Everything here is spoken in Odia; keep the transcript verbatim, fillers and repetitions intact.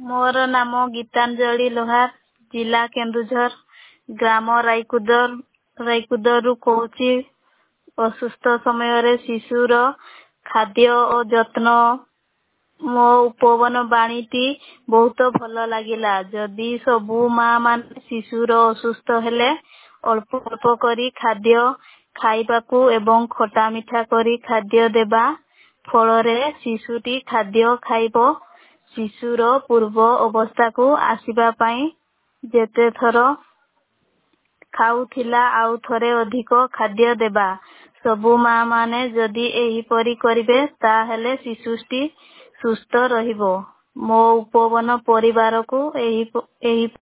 ମୋର ନାମ ଗୀତାଞ୍ଜଳି ଲୋହାର, ଜିଲ୍ଲା କେନ୍ଦୁଝର, ଗ୍ରାମ ରାଇକୁଦର ରାଇକୁଦରରୁ କହୁଛି। ଅସୁସ୍ଥ ସମୟରେ ଶିଶୁର ଖାଦ୍ୟ ଓ ଯତ୍ନ ମୋ ଉପବନ ବାଣୀଟି ବହୁତ ଭଲ ଲାଗିଲା। ଯଦି ସବୁ ମା ମାନେ ଶିଶୁର ଅସୁସ୍ଥ ହେଲେ ଅଳ୍ପ ଅଳ୍ପ କରି ଖାଦ୍ୟ ଖାଇବାକୁ ଏବଂ ଖଟା ମିଠା କରି ଖାଦ୍ୟ ଦେବା ଫଳରେ ଶିଶୁଟି ଖାଦ୍ୟ ଖାଇବ। ଶିଶୁର ପୂର୍ବ ଅବସ୍ଥାକୁ ଆସିବା ପାଇଁ ଯେତେ ଥର ଖାଉଥିଲା ଆଉ ଥରେ ଅଧିକ ଖାଦ୍ୟ ଦେବା। ସବୁ ମା ମାନେ ଯଦି ଏହିପରି କରିବେ ତାହେଲେ ଶିଶୁଟି ସୁସ୍ଥ ରହିବ। ମୋ ଉପବନ ପରିବାରକୁ ଏହି ଏହି